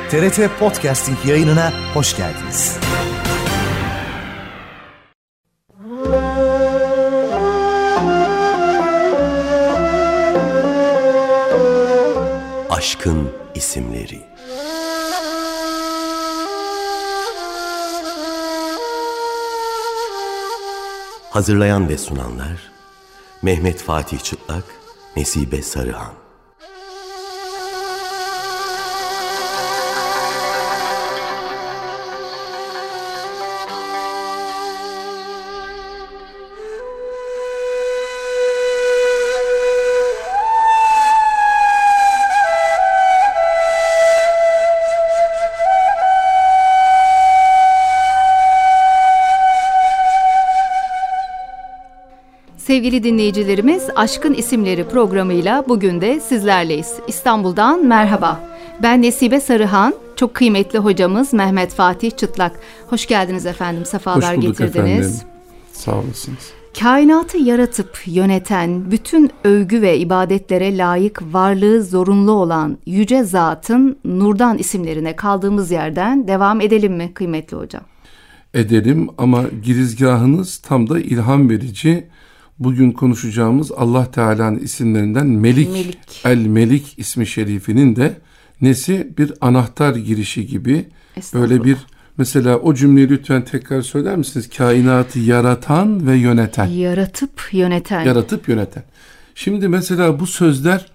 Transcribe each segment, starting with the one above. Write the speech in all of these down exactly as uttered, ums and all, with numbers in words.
T R T Podcasting yayınına hoş geldiniz. Aşkın isimleri. Hazırlayan ve sunanlar Mehmet Fatih Çıtlak, Nesibe Sarıhan. Sevgili dinleyicilerimiz, Aşkın İsimleri programıyla bugün de sizlerleyiz. İstanbul'dan merhaba. Ben Nesibe Sarıhan, çok kıymetli hocamız Mehmet Fatih Çıtlak. Hoş geldiniz efendim, sefalar Hoş bulduk getirdiniz. Efendim. Sağ olasınız. Kainatı yaratıp yöneten, bütün övgü ve ibadetlere layık, varlığı zorunlu olan yüce zatın nurdan isimlerine kaldığımız yerden devam edelim mi kıymetli hocam? Edelim ama girizgahınız tam da ilham verici. Bugün konuşacağımız Allah Teala'nın isimlerinden Melik, Melik. El-Melik ismi şerifinin de nesi? Bir anahtar girişi gibi. Böyle bir, mesela o cümleyi lütfen tekrar söyler misiniz? Kainatı yaratan ve yöneten. Yaratıp yöneten. Yaratıp yöneten. Şimdi mesela bu sözler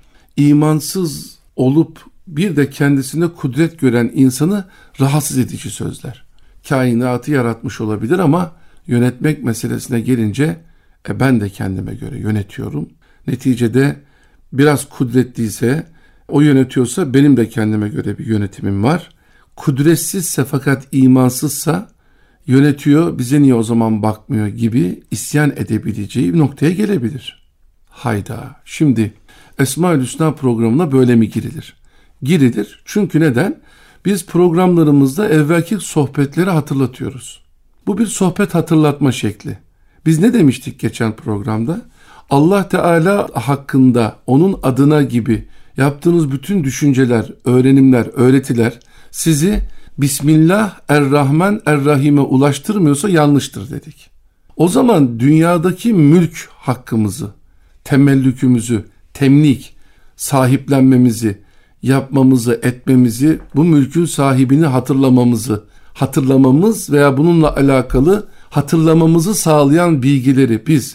imansız olup bir de kendisinde kudret gören insanı rahatsız edici sözler. Kainatı yaratmış olabilir ama yönetmek meselesine gelince E ben de kendime göre yönetiyorum. Neticede biraz kudretliyse, o yönetiyorsa benim de kendime göre bir yönetimim var. Kudretsizse fakat imansızsa yönetiyor, bize niye o zaman bakmıyor gibi isyan edebileceği bir noktaya gelebilir. Hayda. Şimdi Esma-ül Hüsna programına böyle mi girilir? Girilir. Çünkü neden? Biz programlarımızda evvelki sohbetleri hatırlatıyoruz. Bu bir sohbet hatırlatma şekli. Biz ne demiştik geçen programda? Allah Teala hakkında, onun adına gibi yaptığınız bütün düşünceler, öğrenimler, öğretiler sizi Bismillah Er-Rahman Er-Rahim'e ulaştırmıyorsa yanlıştır dedik. O zaman dünyadaki mülk hakkımızı, temellükümüzü, temlik, sahiplenmemizi, yapmamızı, etmemizi, bu mülkün sahibini hatırlamamızı, hatırlamamız veya bununla alakalı hatırlamamızı sağlayan bilgileri biz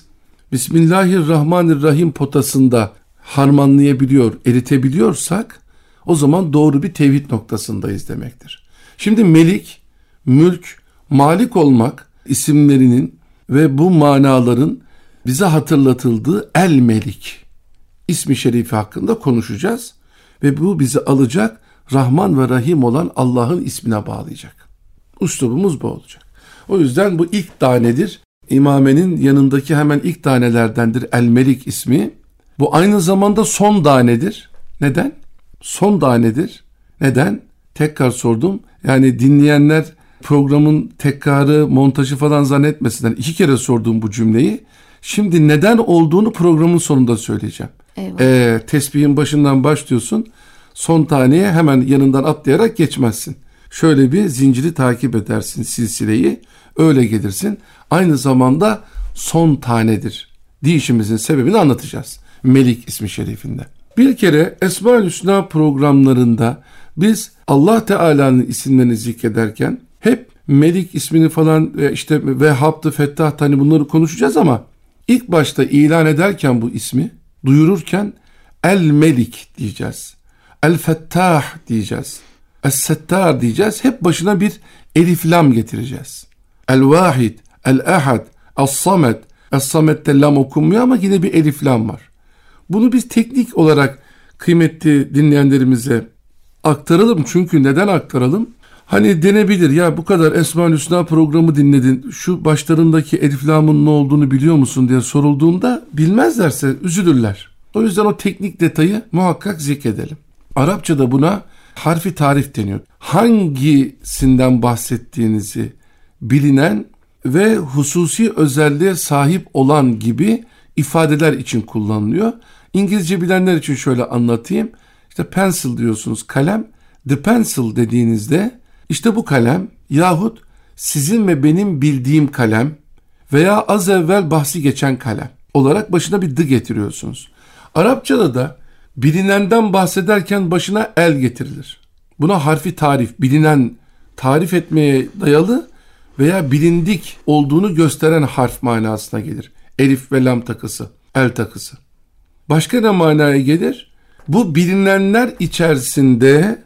Bismillahirrahmanirrahim potasında harmanlayabiliyor, eritebiliyorsak o zaman doğru bir tevhid noktasındayız demektir. Şimdi Melik, mülk, malik olmak isimlerinin ve bu manaların bize hatırlatıldığı El-Melik ismi şerifi hakkında konuşacağız ve bu bizi alacak, Rahman ve Rahim olan Allah'ın ismine bağlayacak. Üslubumuz bu olacak. O yüzden bu ilk tanedir. İmamenin yanındaki hemen ilk tanelerdendir El-Melik ismi. Bu aynı zamanda son tanedir. Neden? Son tanedir. Neden? Tekrar sordum. Yani dinleyenler programın tekrarı, montajı falan zannetmesinler. İki kere sordum bu cümleyi. Şimdi neden olduğunu programın sonunda söyleyeceğim. Ee, tesbihin başından başlıyorsun. Son taneye hemen yanından atlayarak geçmezsin. Şöyle bir zinciri takip edersin, silsileyi. Öyle gelirsin. Aynı zamanda son tanedir deyişimizin sebebini anlatacağız. Melik ismi şerifinde. Bir kere Esma-ül Hüsna programlarında biz Allah Teala'nın isimlerini zikrederken hep Melik ismini falan işte Vehhab'dı, Fettah'tı, hani bunları konuşacağız ama ilk başta ilan ederken bu ismi duyururken El-Melik diyeceğiz. El-Fettah diyeceğiz. Es-Settar diyeceğiz. Hep başına bir elif lam getireceğiz. El-Vahid, El-Ahad, Es-Samet. Es-Samet'te lam okunmuyor ama yine bir elif lam var. Bunu biz teknik olarak kıymetli dinleyenlerimize aktaralım. Çünkü neden aktaralım? Hani denebilir ya, bu kadar Esma-ül Hüsna programı dinledin, şu başlarındaki elif lamın ne olduğunu biliyor musun diye sorulduğunda bilmezlerse üzülürler. O yüzden o teknik detayı muhakkak zikredelim. Arapçada buna harfi tarif deniyor. Hangisinden bahsettiğinizi bilinen ve hususi özelliğe sahip olan gibi ifadeler için kullanılıyor. İngilizce bilenler için şöyle anlatayım. İşte pencil diyorsunuz, kalem. The pencil dediğinizde işte bu kalem yahut sizin ve benim bildiğim kalem veya az evvel bahsi geçen kalem olarak başına bir the getiriyorsunuz. Arapçada da bilinenden bahsederken başına el getirilir. Buna harfi tarif, bilinen, tarif etmeye dayalı veya bilindik olduğunu gösteren harf manasına gelir. Elif ve lam takısı, el takısı. Başka ne manaya gelir? Bu bilinenler içerisinde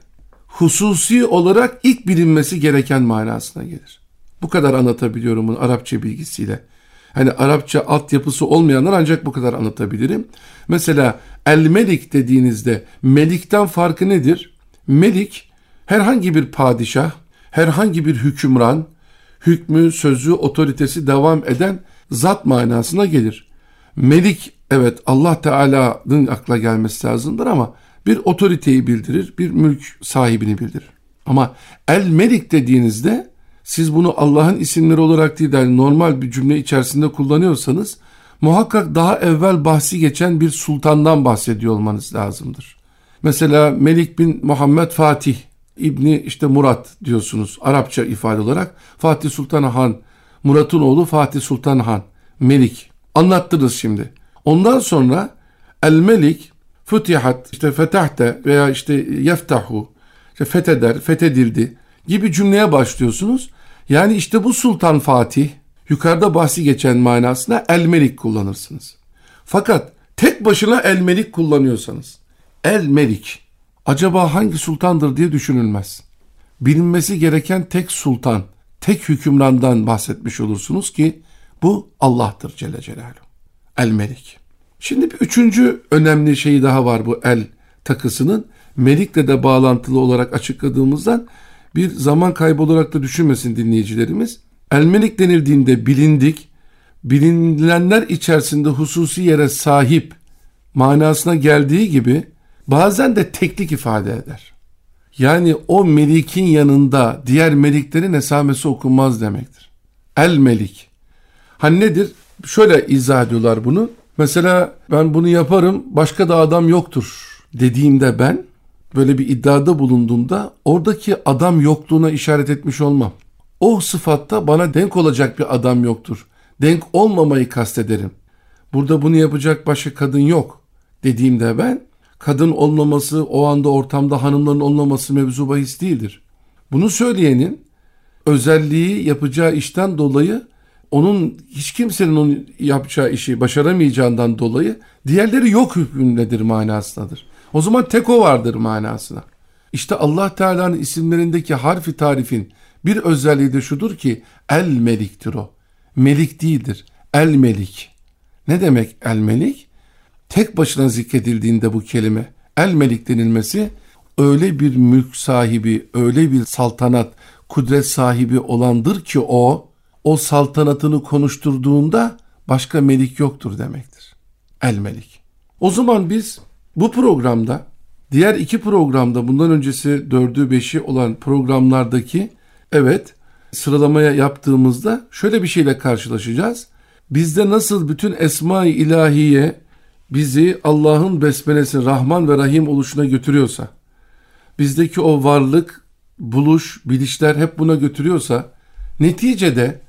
hususi olarak ilk bilinmesi gereken manasına gelir. Bu kadar anlatabiliyorum bunu Arapça bilgisiyle. Hani Arapça altyapısı olmayanlar ancak bu kadar anlatabilirim. Mesela el-melik dediğinizde melikten farkı nedir? Melik herhangi bir padişah, herhangi bir hükümran, hükmü, sözü, otoritesi devam eden zat manasına gelir. Melik, evet, Allah Teala'nın akla gelmesi lazımdır ama bir otoriteyi bildirir, bir mülk sahibini bildirir. Ama el-melik dediğinizde siz bunu Allah'ın isimleri olarak değil de normal bir cümle içerisinde kullanıyorsanız muhakkak daha evvel bahsi geçen bir sultandan bahsediyor olmanız lazımdır. Mesela Melik bin Muhammed Fatih İbni işte Murat diyorsunuz Arapça ifade olarak. Fatih Sultan Han, Murat'ın oğlu Fatih Sultan Han, Melik. Anlattınız şimdi. Ondan sonra el-melik fütihat, işte fetahte veya işte yeftahu, işte fetheder, fethedildi gibi cümleye başlıyorsunuz. Yani işte bu Sultan Fatih, yukarıda bahsi geçen manasına el-melik kullanırsınız. Fakat tek başına el-melik kullanıyorsanız, el-melik acaba hangi sultandır diye düşünülmez. Bilinmesi gereken tek sultan, tek hükümrandan bahsetmiş olursunuz ki bu Allah'tır Celle Celaluhu. El-melik. Şimdi bir üçüncü önemli şey daha var bu el takısının. Melikle de bağlantılı olarak açıkladığımızdan bir zaman kaybı olarak da düşünmesin dinleyicilerimiz. El-melik denildiğinde bilindik, bilinenler içerisinde hususi yere sahip manasına geldiği gibi bazen de teklik ifade eder. Yani o melikin yanında diğer meliklerin esamesi okunmaz demektir. El-melik. Hani nedir? Şöyle izah ediyorlar bunu. Mesela ben bunu yaparım, başka da adam yoktur dediğimde ben, böyle bir iddiada bulunduğumda oradaki adam yokluğuna işaret etmiş olmam. O sıfatta bana denk olacak bir adam yoktur. Denk olmamayı kastederim. Burada bunu yapacak başka kadın yok dediğimde ben, kadın olmaması, o anda ortamda hanımların olmaması mevzu bahis değildir. Bunu söyleyenin özelliği yapacağı işten dolayı, onun hiç kimsenin onun yapacağı işi başaramayacağından dolayı diğerleri yok hükmündedir manasındadır. O zaman tek o vardır manasına. İşte Allah Teala'nın isimlerindeki harfi tarifin bir özelliği de şudur ki el-meliktir o. Melik değildir. El-melik. Ne demek el-melik? Tek başına zikredildiğinde bu kelime el-melik denilmesi öyle bir mülk sahibi, öyle bir saltanat, kudret sahibi olandır ki o, o saltanatını konuşturduğunda başka melik yoktur demektir. El-melik. O zaman biz bu programda, diğer iki programda, bundan öncesi dördü beşi olan programlardaki evet sıralamaya yaptığımızda şöyle bir şeyle karşılaşacağız. Bizde nasıl bütün Esma-i İlahiye bizi Allah'ın besmelesi Rahman ve Rahim oluşuna götürüyorsa, bizdeki o varlık, buluş, bilişler hep buna götürüyorsa, neticede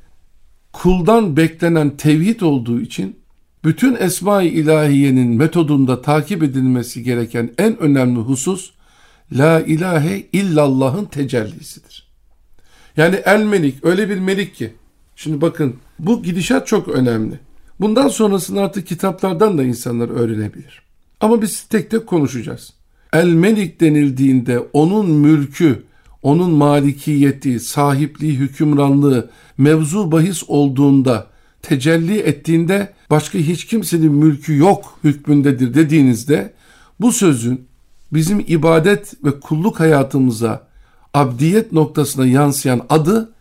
kuldan beklenen tevhid olduğu için bütün Esma-i İlahiye'nin metodunda takip edilmesi gereken en önemli husus La ilahe illallah'ın tecellisidir. Yani el-melik öyle bir melik ki, şimdi bakın bu gidişat çok önemli. Bundan sonrasını artık kitaplardan da insanlar öğrenebilir. Ama biz tek tek konuşacağız. El-melik denildiğinde onun mülkü, onun malikiyeti, sahipliği, hükümranlığı mevzu bahis olduğunda, tecelli ettiğinde başka hiç kimsenin mülkü yok hükmündedir dediğinizde bu sözün bizim ibadet ve kulluk hayatımıza, abdiyet noktasına yansıyan adı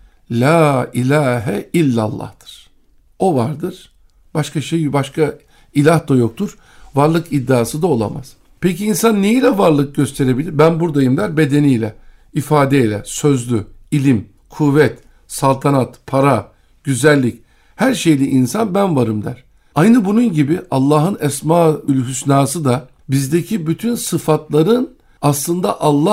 La ilahe illallah'tır. O vardır. Başka şey, başka ilah da yoktur. Varlık iddiası da olamaz. Peki insan neyle varlık gösterebilir? Ben buradayım der, bedeniyle, ifadeyle, sözlü, ilim, kuvvet, saltanat, para, güzellik, her şeyle insan ben varım der. Aynı bunun gibi Allah'ın Esmaül Hüsnası da bizdeki bütün sıfatların aslında Allah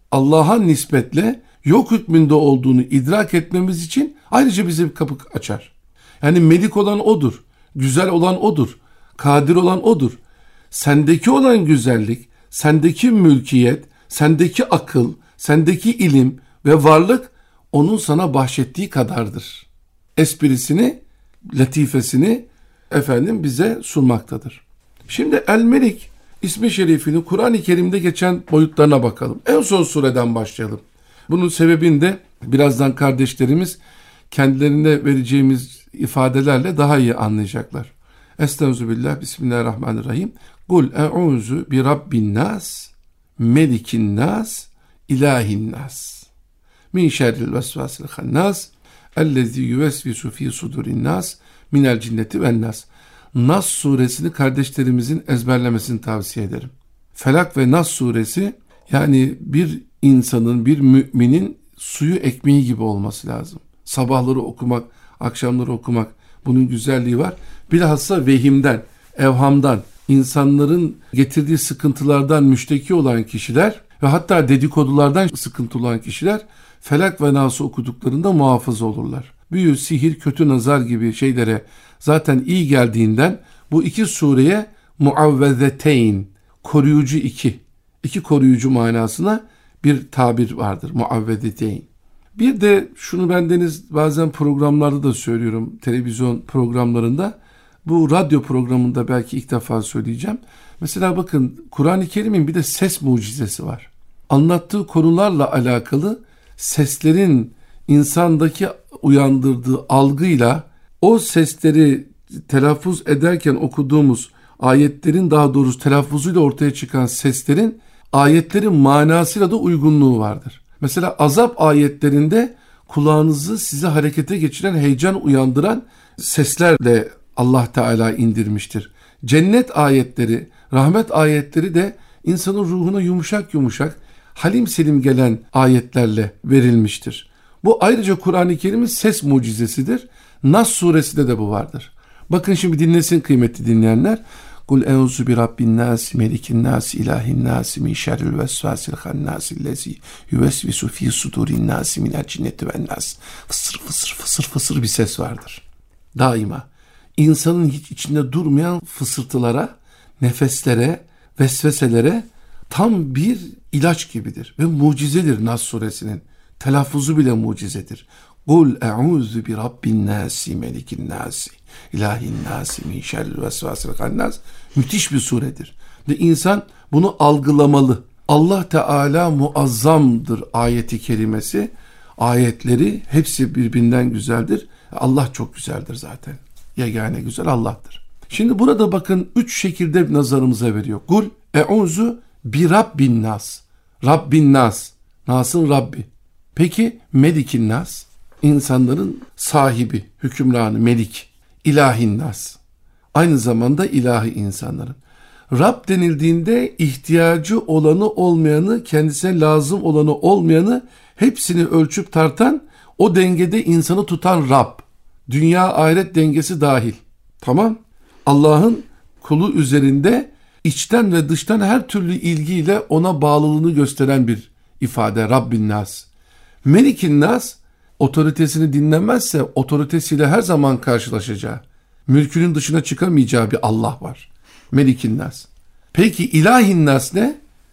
Allah'a nispetle yok hükmünde olduğunu idrak etmemiz için ayrıca bize bir kapı açar. Yani melik olan odur, güzel olan odur, kadir olan odur. Sendeki olan güzellik, sendeki mülkiyet, sendeki akıl, sendeki ilim ve varlık onun sana bahşettiği kadardır. Esprisini, latifesini efendim bize sunmaktadır. Şimdi El-Melik ismi şerifinin Kur'an-ı Kerim'de geçen boyutlarına bakalım. En son sureden başlayalım. Bunun sebebini de birazdan kardeşlerimiz kendilerine vereceğimiz ifadelerle daha iyi anlayacaklar. Estağfirullah, Bismillahirrahmanirrahim. Kul e'uzu bi rabbin nas, melikin nas, ilahin nas. Min şerril vesvasil hannas, ellezî yüvesvisu fî sudurin nas, minel cinneti ven nas. Nas suresini kardeşlerimizin ezberlemesini tavsiye ederim. Felak ve Nas suresi, yani bir insanın, bir müminin suyu ekmeği gibi olması lazım. Sabahları okumak, akşamları okumak, bunun güzelliği var. Bilhassa vehimden, evhamdan, insanların getirdiği sıkıntılardan müşteki olan kişiler ve hatta dedikodulardan sıkıntı olan kişiler Felak ve Nas'ı okuduklarında muhafız olurlar. Büyü, sihir, kötü nazar gibi şeylere zaten iyi geldiğinden bu iki sureye muavvezeteyn, koruyucu iki, iki koruyucu manasına bir tabir vardır, muavvezeteyn. Bir de şunu bendeniz bazen programlarda da söylüyorum, televizyon programlarında, bu radyo programında belki ilk defa söyleyeceğim. Mesela bakın, Kur'an-ı Kerim'in bir de ses mucizesi var. Anlattığı konularla alakalı seslerin insandaki uyandırdığı algıyla o sesleri telaffuz ederken okuduğumuz ayetlerin, daha doğrusu telaffuzuyla ortaya çıkan seslerin ayetlerin manasıyla da uygunluğu vardır. Mesela azap ayetlerinde kulağınızı sizi harekete geçiren, heyecan uyandıran seslerle Allah Teala indirmiştir. Cennet ayetleri, rahmet ayetleri de insanın ruhuna yumuşak yumuşak, halim selim gelen ayetlerle verilmiştir. Bu ayrıca Kur'an-ı Kerim'in ses mucizesidir. Nas suresinde de bu vardır. Bakın şimdi dinlesin kıymetli dinleyenler. Kul euzu bi rabbin nas, melikin nas, ilahin nas, min şerril vesvasil hannas, ellezî yüvesvisu fî sudurin nas, minel cinneti ven nas. Fısır fısır fısır fısır bir ses vardır. Daima insanın hiç içinde durmayan fısırtılara, nefeslere, vesveselere tam bir ilaç gibidir ve mucizedir. Nas suresinin telaffuzu bile mucizedir. Kul e'uzu bi rabbin nasi, melikin nasi, ilahin nasi, min şerril vesvasil hannas. Müthiş bir suredir. Ve insan bunu algılamalı. Allah Teala muazzamdır ayeti kerimesi. Ayetleri hepsi birbirinden güzeldir. Allah çok güzeldir zaten. Yegane güzel Allah'tır. Şimdi burada bakın üç şekilde nazarımıza veriyor. Kul e'uzu bi rabbin nas. Rabbin nas. Nas'ın Rabbi. Peki melikin nas? İnsanların sahibi, hükümranı, melik. İlahin nas. Aynı zamanda ilahi insanların. Rab denildiğinde ihtiyacı olanı olmayanı, kendisine lazım olanı olmayanı hepsini ölçüp tartan, o dengede insanı tutan Rab. Dünya ahiret dengesi dahil. Tamam. Allah'ın kulu üzerinde içten ve dıştan her türlü ilgiyle ona bağlılığını gösteren bir ifade. Rabbin nas. Melikin nas, otoritesini dinlemezse otoritesiyle her zaman karşılaşacağı, mülkünün dışına çıkamayacağı bir Allah var. Melikin nas. Peki ilahin nas ne?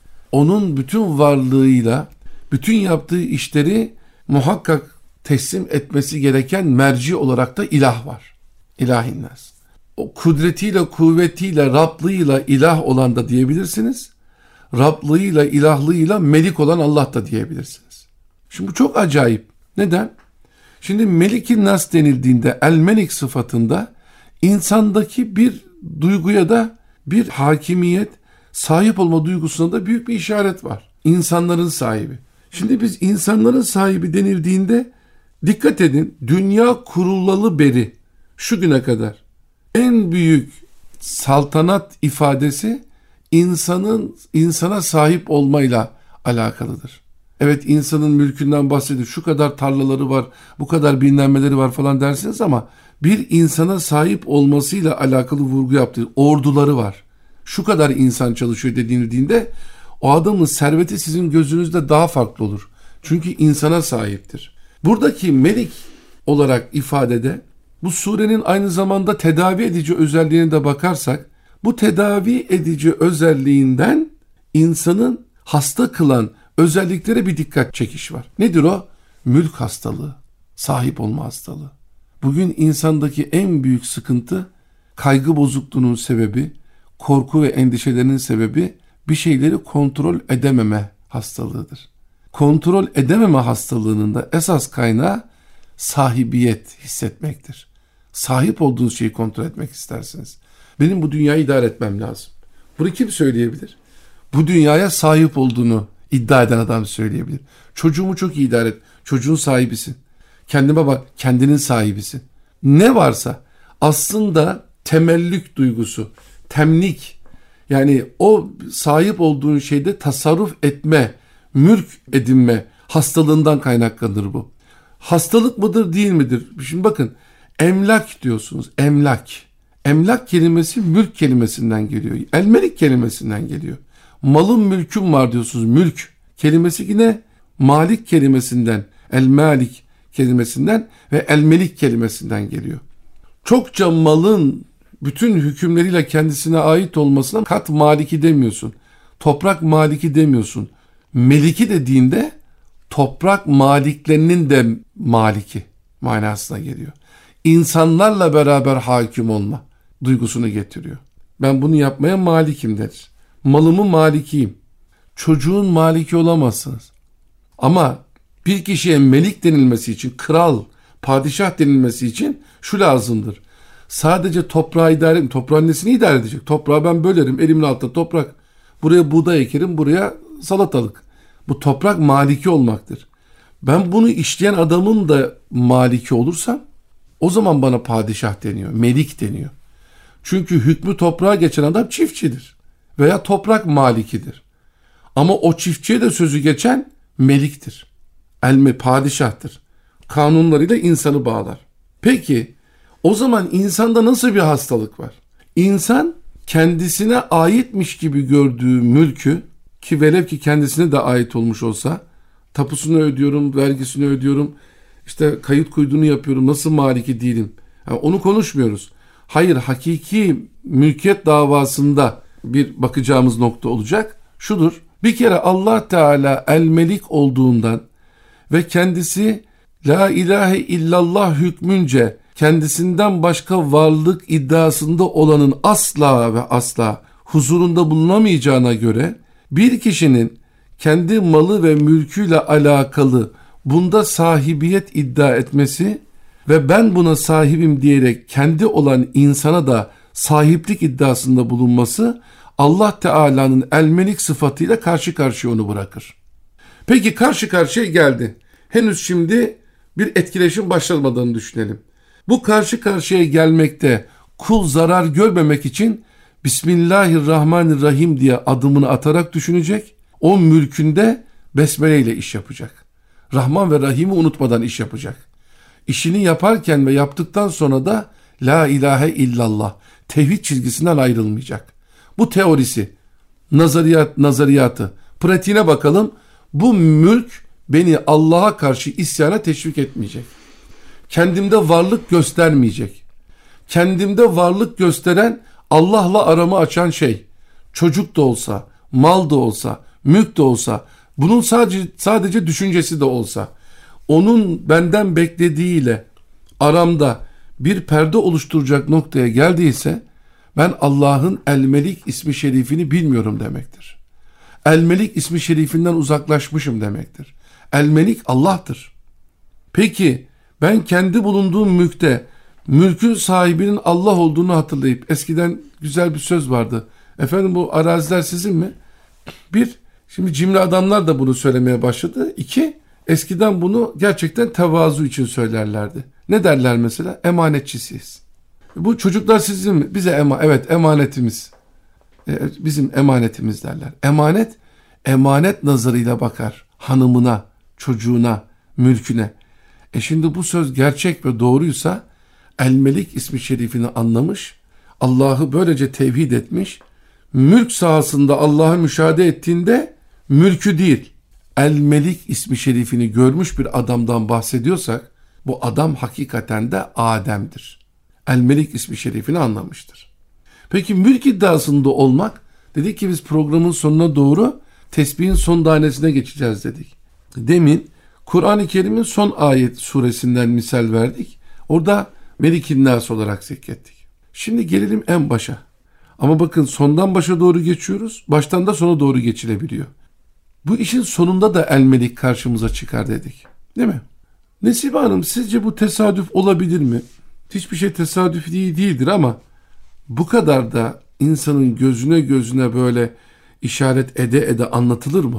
Onun bütün varlığıyla, bütün yaptığı işleri muhakkak teslim etmesi gereken merci olarak da ilah var. İlahin nas. O kudretiyle, kuvvetiyle, Rablığıyla ilah olan da diyebilirsiniz. Rablığıyla, ilahlığıyla melik olan Allah da diyebilirsiniz. Şimdi bu çok acayip. Neden? Şimdi Melik-i Nas denildiğinde, El-Melik sıfatında insandaki bir duyguya da bir hakimiyet, sahip olma duygusuna da büyük bir işaret var. İnsanların sahibi. Şimdi biz insanların sahibi denildiğinde dikkat edin, dünya kurulalı beri şu güne kadar en büyük saltanat ifadesi insanın insana sahip olmayla alakalıdır. Evet, insanın mülkünden bahsediyor. Şu kadar tarlaları var, bu kadar bilinmeleri var falan dersiniz ama bir insana sahip olmasıyla alakalı vurgu yaptığı orduları var. Şu kadar insan çalışıyor denildiğinde o adamın serveti sizin gözünüzde daha farklı olur. Çünkü insana sahiptir. Buradaki melik olarak ifadede bu surenin aynı zamanda tedavi edici özelliğine de bakarsak, bu tedavi edici özelliğinden insanın hasta kılan özelliklere bir dikkat çekiş var. Nedir o? Mülk hastalığı, sahip olma hastalığı. Bugün insandaki en büyük sıkıntı, kaygı bozukluğunun sebebi, korku ve endişelerinin sebebi bir şeyleri kontrol edememe hastalığıdır. Kontrol edememe hastalığının da esas kaynağı sahibiyet hissetmektir. Sahip olduğunuz şeyi kontrol etmek istersiniz. Benim bu dünyayı idare etmem lazım. Bunu kim söyleyebilir? Bu dünyaya sahip olduğunu iddia eden adam söyleyebilir. Çocuğumu çok iyi idare et. Çocuğun sahibisin. Kendime bak, kendinin sahibisin. Ne varsa aslında temellük duygusu, temlik, yani o sahip olduğun şeyde tasarruf etme, mülk edinme hastalığından kaynaklanır bu. Hastalık mıdır, değil midir? Şimdi bakın, emlak diyorsunuz, emlak. Emlak kelimesi mülk kelimesinden geliyor. El-melik kelimesinden geliyor. Malın mülküm var diyorsunuz. Mülk kelimesi yine malik kelimesinden, el-malik kelimesinden ve el-melik kelimesinden geliyor. Çokça malın bütün hükümleriyle kendisine ait olmasına kat maliki demiyorsun. Toprak maliki demiyorsun. Meliki dediğinde toprak maliklerinin de maliki manasına geliyor. İnsanlarla beraber hakim olma duygusunu getiriyor. Ben bunu yapmaya malikim der. Malımın malikiyim. Çocuğun maliki olamazsınız. Ama bir kişiye melik denilmesi için, kral, padişah denilmesi için şu lazımdır. Sadece toprağı idare edin. Toprağın nesini idare edecek? Toprağı ben bölerim. Elimin altında toprak. Buraya buğday ekerim, buraya salatalık. Bu toprak maliki olmaktır. Ben bunu işleyen adamın da maliki olursam, o zaman bana padişah deniyor, melik deniyor. Çünkü hükmü toprağa geçen adam çiftçidir veya toprak malikidir. Ama o çiftçiye de sözü geçen meliktir. Elme padişahtır. Kanunlarıyla insanı bağlar. Peki o zaman insanda nasıl bir hastalık var? İnsan kendisine aitmiş gibi gördüğü mülkü, ki velev ki kendisine de ait olmuş olsa, tapusunu ödüyorum, vergisini ödüyorum, işte kayıt kuyduğunu yapıyorum, nasıl maliki değilim? Yani onu konuşmuyoruz. Hayır, hakiki mülkiyet davasında bir bakacağımız nokta olacak. Şudur, bir kere Allah Teala el-melik olduğundan ve kendisi la ilahe illallah hükmünce kendisinden başka varlık iddiasında olanın asla ve asla huzurunda bulunamayacağına göre, bir kişinin kendi malı ve mülküyle alakalı bunda sahibiyet iddia etmesi ve ben buna sahibim diyerek kendi olan insana da sahiplik iddiasında bulunması, Allah Teala'nın el-melik sıfatıyla karşı karşıya onu bırakır. Peki karşı karşıya geldi. Henüz şimdi bir etkileşim başlamadığını düşünelim. Bu karşı karşıya gelmekte kul zarar görmemek için Bismillahirrahmanirrahim diye adımını atarak düşünecek. O mülkünde besmele ile iş yapacak. Rahman ve Rahim'i unutmadan iş yapacak. İşini yaparken ve yaptıktan sonra da la ilahe illallah tevhid çizgisinden ayrılmayacak. Bu teorisi, nazariyat, nazariyatı, pratiğine bakalım. Bu mülk beni Allah'a karşı isyana teşvik etmeyecek. Kendimde varlık göstermeyecek. Kendimde varlık gösteren, Allah'la aramı açan şey. Çocuk da olsa, mal da olsa, mülk de olsa, bunun sadece sadece düşüncesi de olsa, onun benden beklediğiyle aramda bir perde oluşturacak noktaya geldiyse, ben Allah'ın El-Melik ismi şerifini bilmiyorum demektir. El-Melik ismi şerifinden uzaklaşmışım demektir. El-Melik Allah'tır. Peki ben kendi bulunduğum mülkte mülkün sahibinin Allah olduğunu hatırlayıp, eskiden güzel bir söz vardı. Efendim bu araziler sizin mi? Bir, şimdi cimri adamlar da bunu söylemeye başladı. İki, eskiden bunu gerçekten tevazu için söylerlerdi. Ne derler mesela? Emanetçisiyiz. Bu çocuklar sizin mi? Bize ema evet emanetimiz. E, bizim emanetimiz derler. Emanet, emanet nazarıyla bakar. Hanımına, çocuğuna, mülküne. E şimdi bu söz gerçek ve doğruysa El-Melik ismi şerifini anlamış, Allah'ı böylece tevhid etmiş, mülk sahasında Allah'ı müşahede ettiğinde mülkü değil, El-Melik ismi şerifini görmüş bir adamdan bahsediyorsak, bu adam hakikaten de Adem'dir. El-Melik ismi şerifini anlamıştır. Peki mülk iddiasında olmak, dedik ki biz programın sonuna doğru tesbihin son tanesine geçeceğiz dedik. Demin Kur'an-ı Kerim'in son ayet suresinden misal verdik. Orada Melik-i Nas olarak zikrettik. Şimdi gelelim en başa. Ama bakın sondan başa doğru geçiyoruz, baştan da sona doğru geçilebiliyor. Bu işin sonunda da El-Melik karşımıza çıkar dedik. Değil mi? Nesibe Hanım, sizce bu tesadüf olabilir mi? Hiçbir şey tesadüf değil değildir ama bu kadar da insanın gözüne gözüne böyle işaret ede ede anlatılır mı?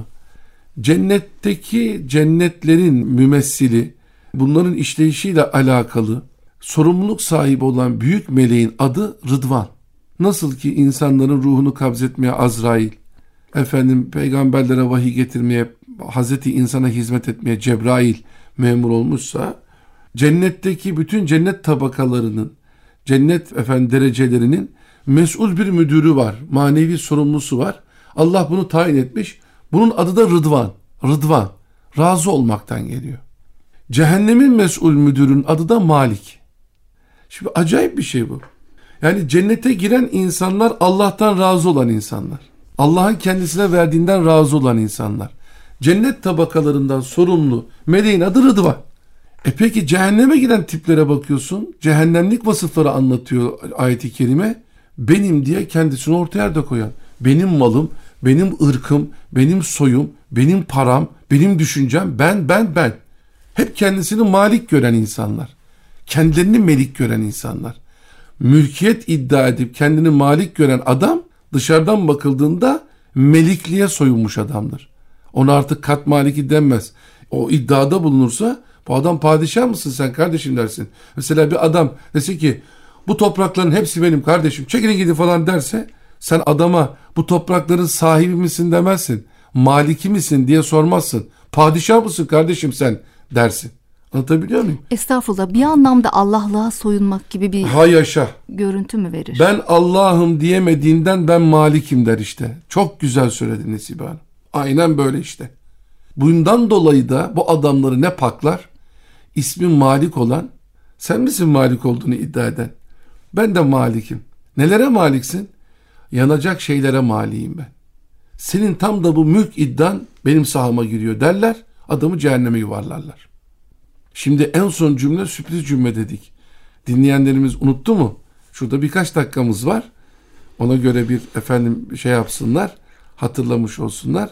Cennetteki cennetlerin mümessili, bunların işleyişiyle alakalı sorumluluk sahibi olan büyük meleğin adı Rıdvan. Nasıl ki insanların ruhunu kabzetmeye Azrail, efendim peygamberlere vahiy getirmeye, Hazreti insana hizmet etmeye Cebrail memur olmuşsa, cennetteki bütün cennet tabakalarının, cennet efendim derecelerinin mesul bir müdürü var, manevi sorumlusu var. Allah bunu tayin etmiş. Bunun adı da Rıdvan. Rıdvan, razı olmaktan geliyor. Cehennemin mesul müdürün adı da Malik. Şimdi acayip bir şey bu. Yani cennete giren insanlar Allah'tan razı olan insanlar. Allah'ın kendisine verdiğinden razı olan insanlar. Cennet tabakalarından sorumlu meleğin adı Rıdvan. E peki cehenneme giden tiplere bakıyorsun. Cehennemlik vasıfları anlatıyor ayet-i kerime. Benim diye kendisini orta yerde koyan. Benim malım, benim ırkım, benim soyum, benim param, benim düşüncem, ben, ben, ben. Hep kendisini malik gören insanlar. Kendilerini melik gören insanlar. Mülkiyet iddia edip kendini malik gören adam dışarıdan bakıldığında melikliğe soyunmuş adamdır. Ona artık kat maliki denmez. O iddiada bulunursa bu adam padişah mısın sen kardeşim dersin. Mesela bir adam dese ki bu toprakların hepsi benim kardeşim, çekilin gidin falan derse, sen adama bu toprakların sahibi misin demezsin. Maliki misin diye sormazsın. Padişah mısın kardeşim sen dersin. Anlatabiliyor muyum? Estağfurullah, bir anlamda Allah'lığa soyunmak gibi bir ha yaşa. görüntü mü verir? Ben Allah'ım diyemediğinden ben malikim der işte. Çok güzel söyledin Nesibe Hanım. Aynen böyle işte. Bundan dolayı da bu adamları ne paklar? İsmin Malik olan, sen misin Malik olduğunu iddia eden? Ben de Malik'im. Nelere maliksin? Yanacak şeylere maliyim ben. Senin tam da bu mülk iddian benim sahama giriyor derler, adamı cehenneme yuvarlarlar. Şimdi en son cümle sürpriz cümle dedik. Dinleyenlerimiz unuttu mu? Şurada birkaç dakikamız var. Ona göre bir efendim şey yapsınlar, hatırlamış olsunlar.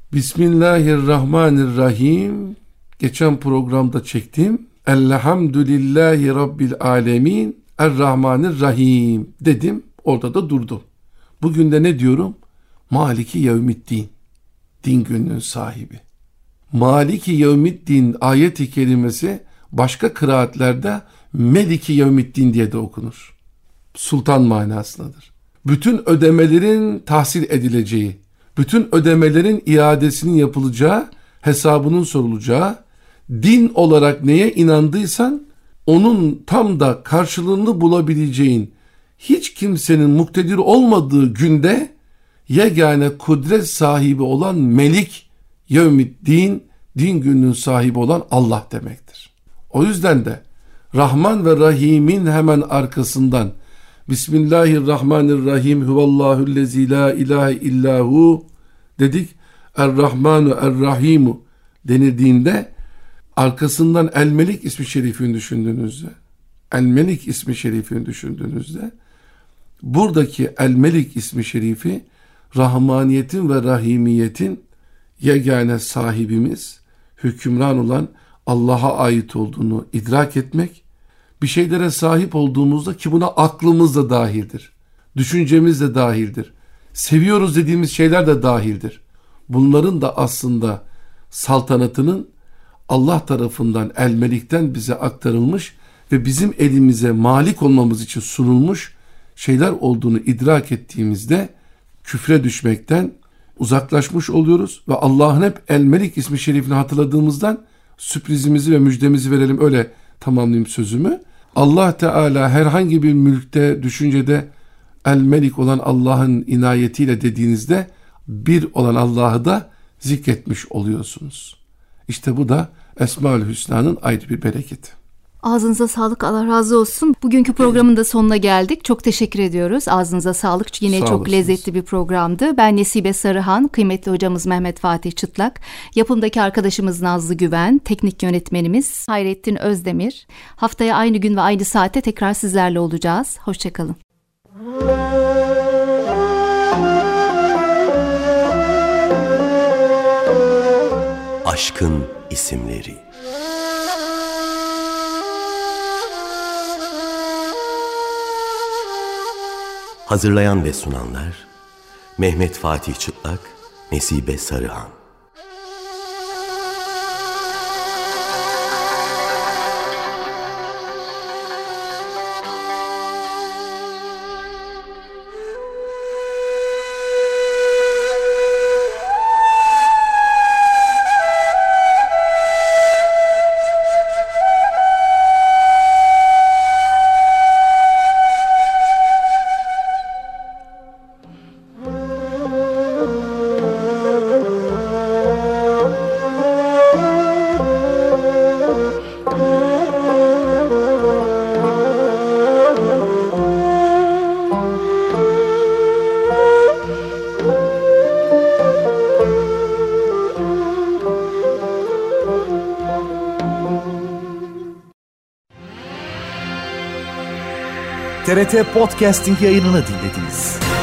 Bismillahirrahmanirrahim. Geçen programda çektim. Elhamdülillahi Rabbil alemin. Errahmanirrahim dedim. Orada da durdum. Bugün de ne diyorum? Maliki yevmiddin. Din gününün sahibi. Maliki yevmiddin ayet-i kerimesi başka kıraatlerde Meliki yevmiddin diye de okunur. Sultan manasındadır. Bütün ödemelerin tahsil edileceği, bütün ödemelerin iadesinin yapılacağı, hesabının sorulacağı, din olarak neye inandıysan onun tam da karşılığını bulabileceğin, hiç kimsenin muktedir olmadığı günde yegane kudret sahibi olan Melik Yevmiddin, din gününün sahibi olan Allah demektir. O yüzden de Rahman ve Rahim'in hemen arkasından Bismillahirrahmanirrahim Huvallahüllezî la ilahe illahu dedik. Er-Rahmanu Er-Rahimu denildiğinde arkasından El-Melik ismi şerifini düşündüğünüzde, El-Melik ismi şerifini düşündüğünüzde buradaki El-Melik ismi şerifi rahmaniyetin ve rahimiyetin yegane sahibimiz, hükümran olan Allah'a ait olduğunu idrak etmek, bir şeylere sahip olduğumuzda ki buna aklımız da dahildir, düşüncemiz de dahildir, seviyoruz dediğimiz şeyler de dahildir. Bunların da aslında saltanatının Allah tarafından El-Melik'ten bize aktarılmış ve bizim elimize malik olmamız için sunulmuş şeyler olduğunu idrak ettiğimizde küfre düşmekten uzaklaşmış oluyoruz ve Allah'ın hep El-Melik ismi şerifini hatırladığımızdan sürprizimizi ve müjdemizi verelim, öyle tamamlayayım sözümü. Allah Teala herhangi bir mülkte, düşüncede El Melik olan Allah'ın inayetiyle dediğinizde bir olan Allah'ı da zikretmiş oluyorsunuz. İşte bu da Esma-ül Hüsna'nın ayrı bir bereketi. Ağzınıza sağlık, Allah razı olsun. Bugünkü programın da sonuna geldik. Çok teşekkür ediyoruz. Ağzınıza sağlık. Yine Sağ çok olasınız. lezzetli bir programdı. Ben Nesibe Sarıhan, kıymetli hocamız Mehmet Fatih Çıtlak, yapımdaki arkadaşımız Nazlı Güven, teknik yönetmenimiz Hayrettin Özdemir. Haftaya aynı gün ve aynı saatte tekrar sizlerle olacağız. Hoşçakalın. Aşkın isimleri. Hazırlayan ve sunanlar Mehmet Fatih Çıtlak, Nesibe Sarıhan. T R T Podcasting yayınını dinlediniz.